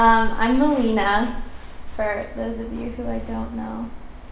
I'm Melina, for those of you who I don't know.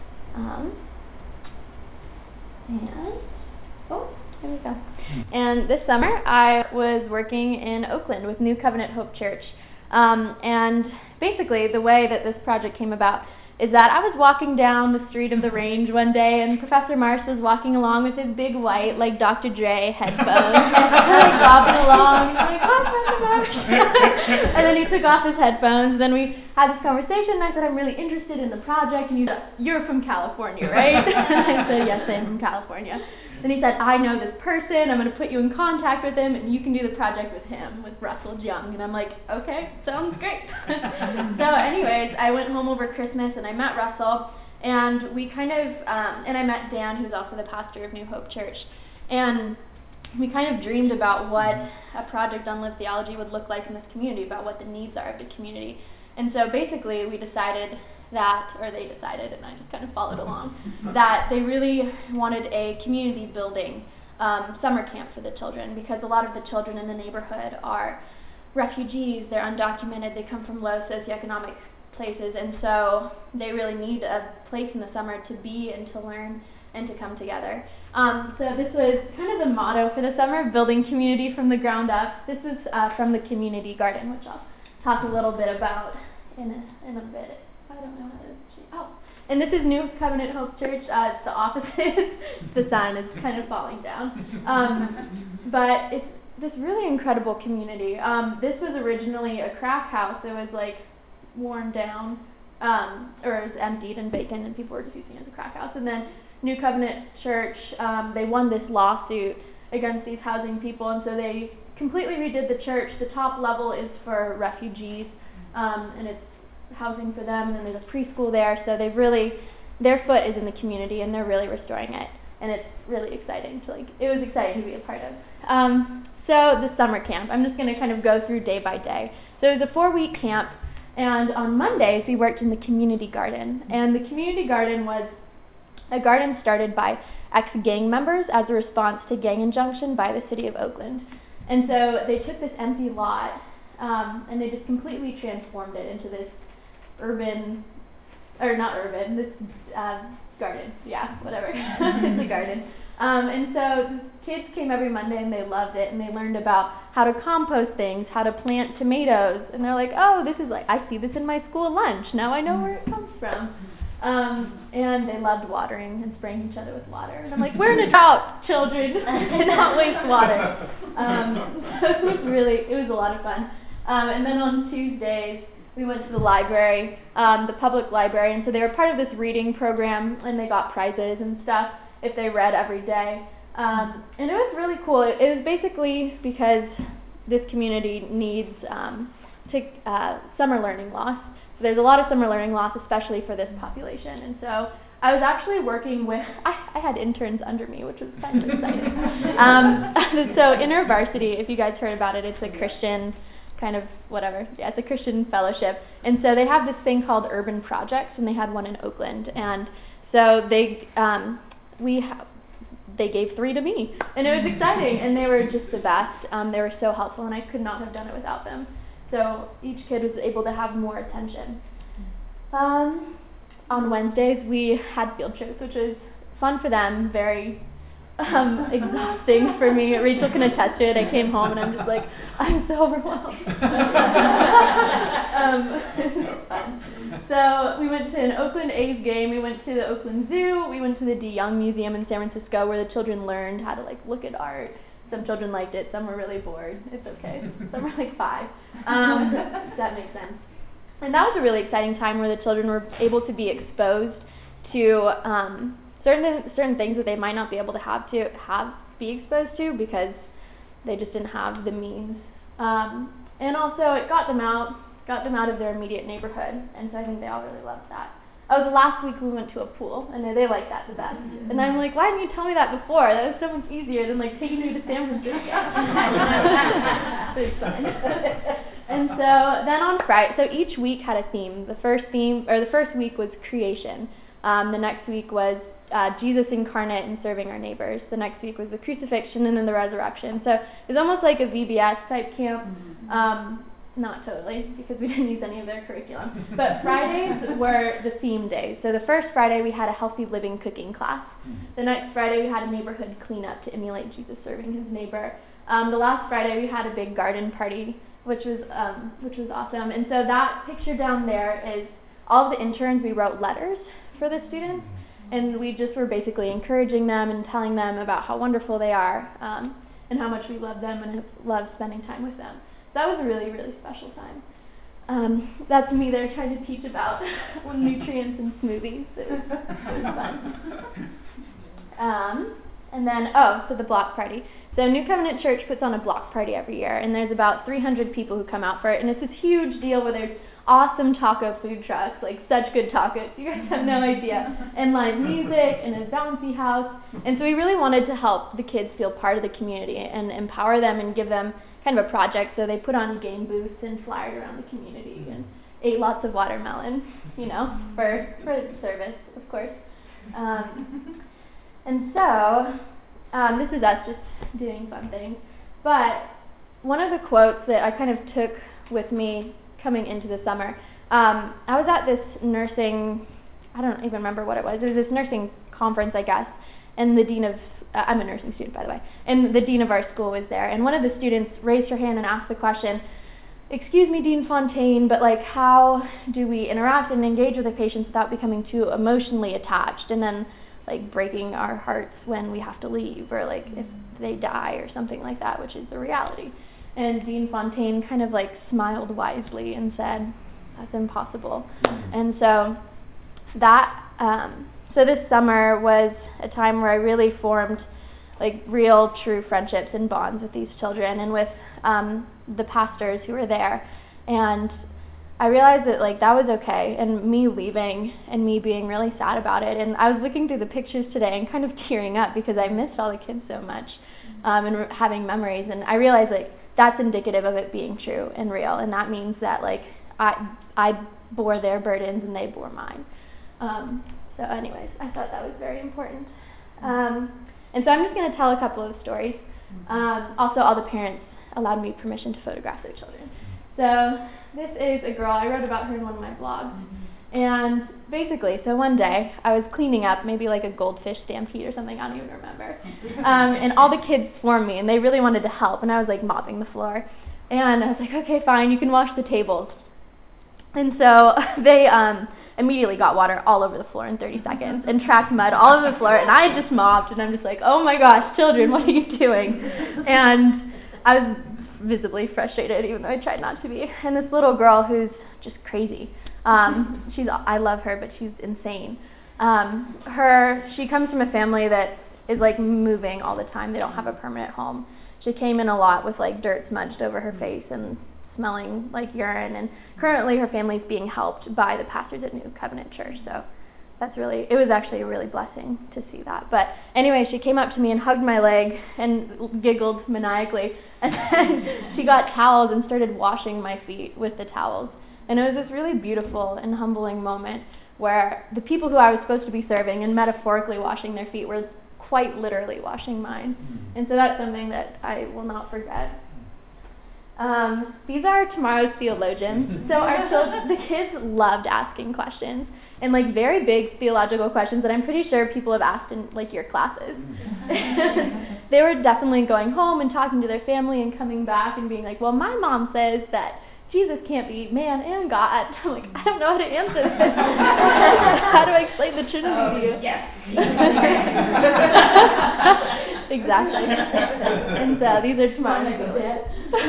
Here we go. And this summer I was working in Oakland with New Covenant Hope Church. And basically the way that this project came about is that I was walking down the street of the range one day, and Professor Marsh was walking along with his big white, like Dr. Dre headphones. Like bobbing along, and like, "Hi, Professor Marsh." And then he took off his headphones, and then we had this conversation, and I said, "I'm really interested in the project," and he said, "You're from California, right?" And I said, "Yes, I'm from California." Then he said, "I know this person, I'm going to put you in contact with him, and you can do the project with him, with Russell Jung." And I'm like, "Okay, sounds great." So anyways, I went home over Christmas, and I met Russell, and we kind of, and I met Dan, who's also the pastor of New Hope Church, and we kind of dreamed about what a project on Live Theology would look like in this community, about what the needs are of the community. And so basically we decided that, or they decided, and I just kind of followed along, that they really wanted a community building summer camp for the children, because a lot of the children in the neighborhood are refugees, they're undocumented, they come from low socioeconomic places, and so they really need a place in the summer to be and to learn and to come together. So this was kind of the motto for the summer, building community from the ground up. This is from the community garden, which I'll talk a little bit about in a bit. I don't know how to and this is New Covenant Hope Church. It's the opposite. The sign is kind of falling down. But it's this really incredible community. This was originally a crack house. It was like worn down, or it was emptied and vacant, and people were just using it as a crack house. And then New Covenant Church, they won this lawsuit against these housing people, and so they completely redid the church. The top level is for refugees, and it's housing for them, and there's a preschool there, so they've really, their foot is in the community, and they're really restoring it, and it's really exciting to, it was exciting to be a part of. So the summer camp, I'm just going to kind of go through day by day. So it was a 4-week camp, and on Mondays we worked in the community garden, and the community garden was a garden started by ex-gang members as a response to gang injunction by the city of Oakland. And so they took this empty lot, and they just completely transformed it into this garden, whatever, it's a garden. And so kids came every Monday and they loved it, and they learned about how to compost things, how to plant tomatoes, and they're like, "Oh, this is I see this in my school lunch, now I know where it comes from." And they loved watering and spraying each other with water. And I'm like, we're an adult, children, and not waste water. So it was a lot of fun. And then on Tuesdays, we went to the library, the public library, and so they were part of this reading program, and they got prizes and stuff if they read every day. And it was really cool. It was basically because this community needs summer learning loss. So there's a lot of summer learning loss, especially for this population. And so I was actually working with, I had interns under me, which was kind of exciting. So InterVarsity, if you guys heard about it, it's a Christian it's a Christian fellowship. And so they have this thing called Urban Projects, and they had one in Oakland. And so they gave 3 to me, and it was exciting, and they were just the best. They were so helpful, and I could not have done it without them. So each kid was able to have more attention. On Wednesdays, we had field trips, which was fun for them, very exhausting for me. Rachel can attest to it. I came home and I'm just like, I'm so overwhelmed. So we went to an Oakland A's game. We went to the Oakland Zoo. We went to the DeYoung Museum in San Francisco, where the children learned how to look at art. Some children liked it. Some were really bored. It's okay. Some were 5. That makes sense. And that was a really exciting time where the children were able to be exposed to certain things that they might not be able to be exposed to because they just didn't have the means. And also it got them out of their immediate neighborhood, and so I think they all really loved that. The last week we went to a pool, and they liked that the best. And I'm like, why didn't you tell me that before? That was so much easier than taking me to San Francisco. It's fun. And so then on Friday, so each week had a theme. The first week was creation. The next week was Jesus incarnate and serving our neighbors. The next week was the crucifixion, and then the resurrection. So it was almost like a VBS type camp. not totally, because we didn't use any of their curriculum. But Fridays were the theme days. So the first Friday we had a healthy living cooking class. The next Friday we had a neighborhood cleanup to emulate Jesus serving his neighbor. The last Friday we had a big garden party, which was awesome. And so that picture down there is all of the interns. We wrote letters for the students, and we just were basically encouraging them and telling them about how wonderful they are, and how much we love them and have loved spending time with them. So that was a really, really special time. That's me there trying to teach about nutrients and smoothies. It was fun. And then, so the block party. So New Covenant Church puts on a block party every year, and there's about 300 people who come out for it, and it's this huge deal where there's awesome taco food trucks, like such good tacos, you guys have no idea, and live music, and a bouncy house, and so we really wanted to help the kids feel part of the community and empower them and give them kind of a project. So they put on game booths and flyers around the community and ate lots of watermelon, for the service, of course. And so this is us just doing fun things. But one of the quotes that I kind of took with me coming into the summer, I was at this nursing, I don't even remember what it was. It was this nursing conference, I guess, and the dean of, I'm a nursing student, by the way, and the dean of our school was there. And one of the students raised her hand and asked the question, "Excuse me, Dean Fontaine, but how do we interact and engage with the patients without becoming too emotionally attached and then breaking our hearts when we have to leave, or if they die or something like that," which is the reality. And Dean Fontaine kind of smiled wisely and said, "That's impossible." And so so this summer was a time where I really formed real true friendships and bonds with these children and with the pastors who were there. And I realized that that was okay, and me leaving and me being really sad about it. And I was looking through the pictures today and kind of tearing up because I missed all the kids so much, and having memories. And I realized that's indicative of it being true and real, and that means that I bore their burdens and they bore mine. So anyways, I thought that was very important. And so I'm just going to tell a couple of stories. Also, all the parents allowed me permission to photograph their children. So this is a girl. I wrote about her in one of my blogs. And basically, so one day, I was cleaning up, maybe a goldfish stampede or something, I don't even remember. And all the kids swarmed me, and they really wanted to help, and I was mopping the floor. And I was okay, fine, you can wash the tables. And so they immediately got water all over the floor in 30 seconds and tracked mud all over the floor, and I had just mopped, and I'm just oh my gosh, children, what are you doing? And I was visibly frustrated, even though I tried not to be. And this little girl who's just crazy, I love her, but she's insane. She comes from a family that is moving all the time. They don't have a permanent home. She came in a lot with dirt smudged over her face and smelling like urine, and currently her family's being helped by the pastors at New Covenant Church. So it was actually a really blessing to see that. But anyway, she came up to me and hugged my leg and giggled maniacally, and then she got towels and started washing my feet with the towels. And it was this really beautiful and humbling moment where the people who I was supposed to be serving and metaphorically washing their feet were quite literally washing mine. And so that's something that I will not forget. These are tomorrow's theologians. So the kids loved asking questions, and very big theological questions that I'm pretty sure people have asked in your classes. They were definitely going home and talking to their family and coming back and being well, my mom says that Jesus can't be man and God. I'm I don't know how to answer this. How do I explain the Trinity to you? Yes. Exactly. And so these are tomorrow's kids.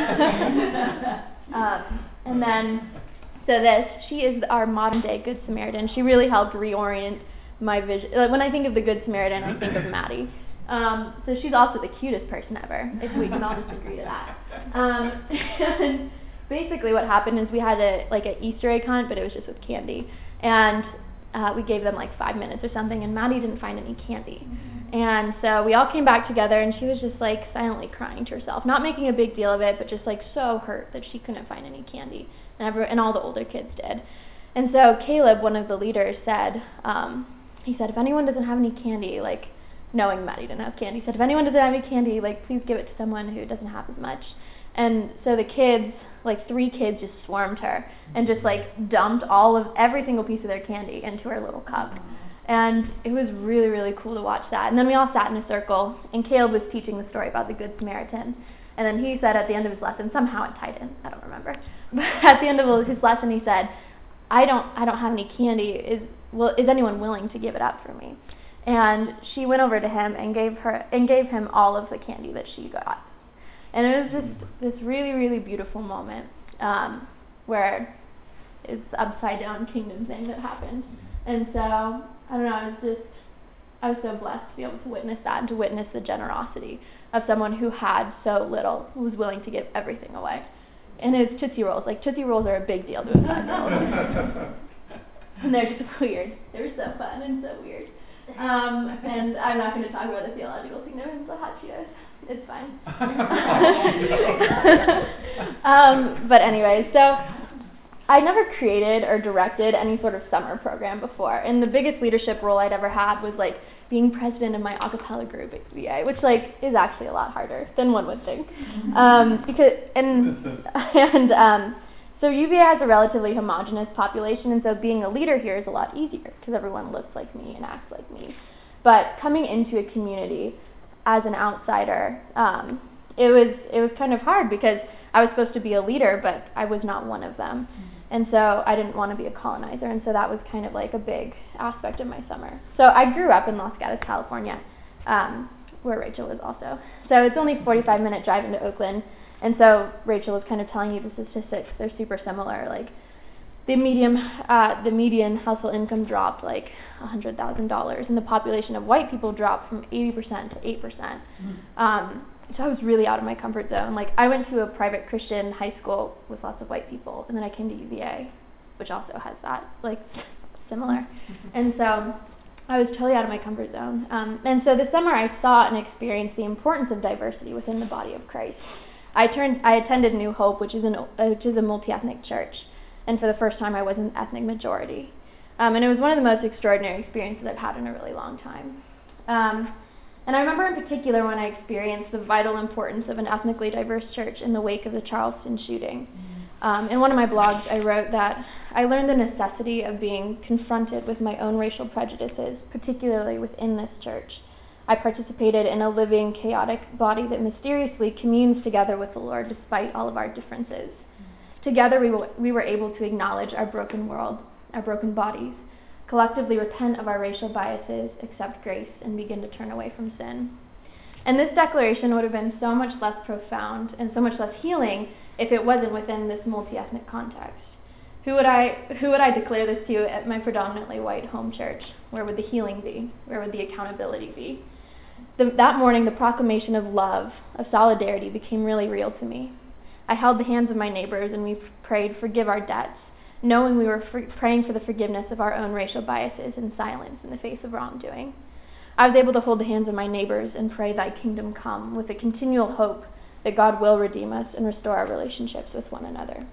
And then, she is our modern day Good Samaritan. She really helped reorient my vision. When I think of the Good Samaritan, I think of Maddie. So she's also the cutest person ever, if we can all just agree to that. And basically what happened is we had an Easter egg hunt, but it was just with candy. And we gave them 5 minutes or something, and Maddie didn't find any candy. And so we all came back together, and she was just silently crying to herself, not making a big deal of it, but just so hurt that she couldn't find any candy. And all the older kids did. And so Caleb, one of the leaders, said, he said, if anyone doesn't have any candy, knowing Maddie didn't have candy, he said, if anyone doesn't have any candy, please give it to someone who doesn't have as much. And so the kids like 3 kids just swarmed her and just like dumped every single piece of their candy into her little cup. And it was really, really cool to watch that. And then we all sat in a circle, and Caleb was teaching the story about the Good Samaritan. And then he said at the end of his lesson, somehow it tied in, I don't remember, but at the end of his lesson he said, I don't have any candy. Is anyone willing to give it up for me? And she went over to him and gave him all of the candy that she got. And it was just this really, really beautiful moment where it's upside down kingdom thing that happened. And so, I don't know, I was so blessed to be able to witness that and to witness the generosity of someone who had so little, who was willing to give everything away. And it was Tootsie Rolls. Like, Tootsie Rolls are a big deal to a 5-year-old. And they're just weird. They were so fun and so weird. And I'm not going to talk about the theological significance of hot Cheetos. It's fine. But anyway, so I never created or directed any sort of summer program before, and the biggest leadership role I'd ever had was like being president of my a cappella group at UVA, which like is actually a lot harder than one would think. So UVA has a relatively homogenous population, and so being a leader here is a lot easier because everyone looks like me and acts like me. But coming into a community as an outsider, it was kind of hard because I was supposed to be a leader, but I was not one of them. And so I didn't want to be a colonizer, and so that was kind of like a big aspect of my summer. So I grew up in Los Gatos, California, where Rachel is also. So it's only a 45-minute drive into Oakland, and so Rachel was kind of telling you the statistics. They're super similar. Like the median household income dropped like $100,000, and the population of white people dropped from 80% to 8%. So I was really out of my comfort zone. Like, I went to a private Christian high school with lots of white people, and then I came to UVA, which also has that, like, similar. And so I was totally out of my comfort zone. And so this summer I saw and experienced the importance of diversity within the body of Christ. I attended New Hope, which is a multi-ethnic church, and for the first time I was an ethnic majority. And it was one of the most extraordinary experiences I've had in a really long time. And I remember in particular when I experienced the vital importance of an ethnically diverse church in the wake of the Charleston shooting. In one of my blogs, I wrote that I learned the necessity of being confronted with my own racial prejudices, particularly within this church. I participated in a living, chaotic body that mysteriously communes together with the Lord despite all of our differences. Together, we were able to acknowledge our broken world, our broken bodies, collectively repent of our racial biases, accept grace, and begin to turn away from sin. And this declaration would have been so much less profound and so much less healing if it wasn't within this multi-ethnic context. Who would I declare this to at my predominantly white home church? Where would the healing be? Where would the accountability be? That morning, the proclamation of love, of solidarity, became really real to me. I held the hands of my neighbors and we prayed, forgive our debts, knowing we were praying for the forgiveness of our own racial biases in silence in the face of wrongdoing. I was able to hold the hands of my neighbors and pray, thy kingdom come, with a continual hope that God will redeem us and restore our relationships with one another.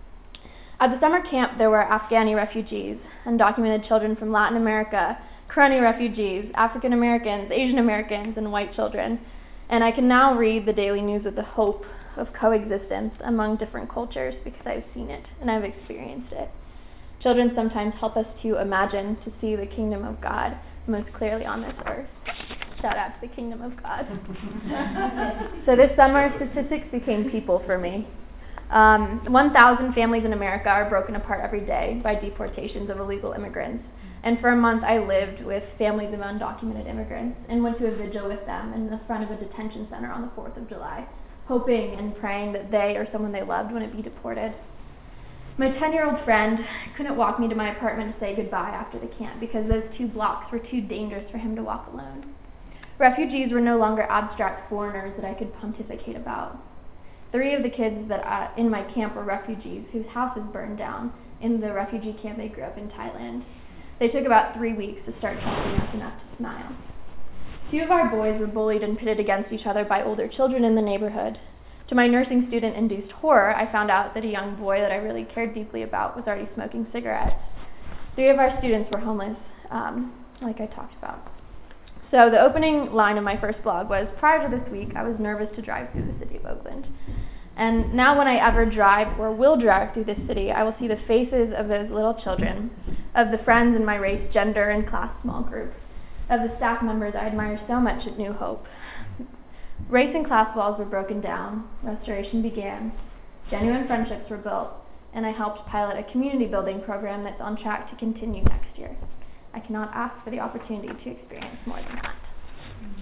At the summer camp, there were Afghani refugees, undocumented children from Latin America, Kareni refugees, African Americans, Asian Americans, and white children. And I can now read the daily news with the hope of coexistence among different cultures because I've seen it and I've experienced it. Children sometimes help us to imagine, to see the kingdom of God most clearly on this earth. Shout out to the kingdom of God. So this summer, statistics became people for me. 1,000 families in America are broken apart every day by deportations of illegal immigrants. And for a month, I lived with families of undocumented immigrants and went to a vigil with them in the front of a detention center on the 4th of July, hoping and praying that they or someone they loved wouldn't be deported. My 10-year-old friend couldn't walk me to my apartment to say goodbye after the camp because those 2 blocks were too dangerous for him to walk alone. Refugees were no longer abstract foreigners that I could pontificate about. 3 of the kids that in my camp were refugees whose houses burned down in the refugee camp they grew up in Thailand. They took about 3 weeks to start trusting us enough to smile. 2 of our boys were bullied and pitted against each other by older children in the neighborhood. To my nursing student-induced horror, I found out that a young boy that I really cared deeply about was already smoking cigarettes. 3 of our students were homeless, like I talked about. So the opening line of my first blog was, prior to this week, I was nervous to drive through the city of Oakland. And now when I ever drive or will drive through this city, I will see the faces of those little children, of the friends in my race, gender, and class small groups, of the staff members I admire so much at New Hope. Race and class walls were broken down, restoration began, genuine friendships were built, and I helped pilot a community building program that's on track to continue next year. I cannot ask for the opportunity to experience more than that.